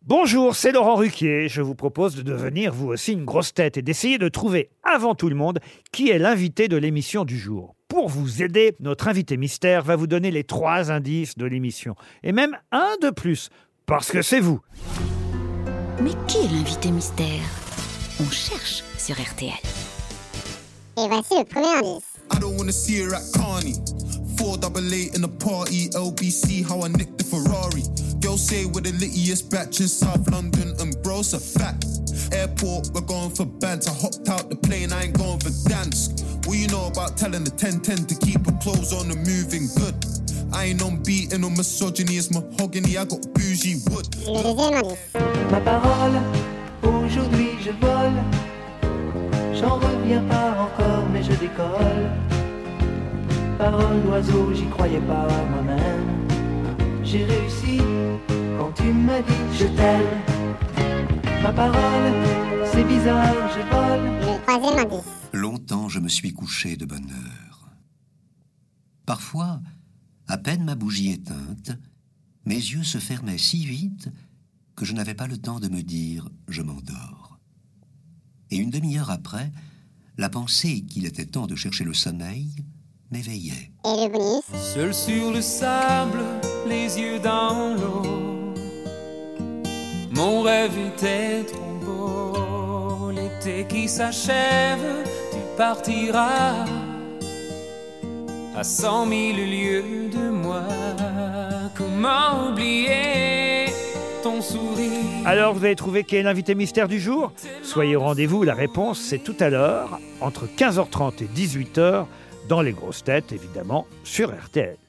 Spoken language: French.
Bonjour, c'est Laurent Ruquier. Je vous propose de devenir vous aussi une grosse tête et d'essayer de trouver avant tout le monde qui est l'invité de l'émission du jour. Pour vous aider, notre invité mystère va vous donner les 3 indices de l'émission. Et même un de plus, parce que c'est vous. Mais qui est l'invité mystère? On cherche sur RTL. Et voici le premier indice. I don't wanna see her at Carney. 488 in the party, LBC, how I nicked the Ferrari. Girls say we're the littiest batch in South London, and bro's a fact. Airport, we're going for bands. I hopped out the plane, I ain't going for dance. What you know about telling the 10-10 to keep her clothes on and moving good? I ain't on beating or misogyny, it's mahogany, I got bougie wood. Le deuxième indice. Ma parole, aujourd'hui je vole. J'en reviens pas encore, mais je décolle. Parole d'oiseau, j'y croyais pas moi-même. J'ai réussi quand tu m'as dit je t'aime. Ma parole, c'est bizarre, je vole. Le troisième indice. Longtemps je me suis couché de bonne heure. Parfois, à peine ma bougie éteinte, mes yeux se fermaient si vite que je n'avais pas le temps de me dire « je m'endors ». Et une demi-heure après, la pensée qu'il était temps de chercher le sommeil m'éveillait. Et le bonus. Seul sur le sable, les yeux dans l'eau. Mon rêve était trop beau. L'été qui s'achève, tu partiras à 100 000 lieues de moi. Comment oublier ton sourire? Alors, vous avez trouvé qui est l'invité mystère du jour? Soyez au rendez-vous, la réponse c'est tout à l'heure, entre 15h30 et 18h, dans Les Grosses Têtes, évidemment, sur RTL.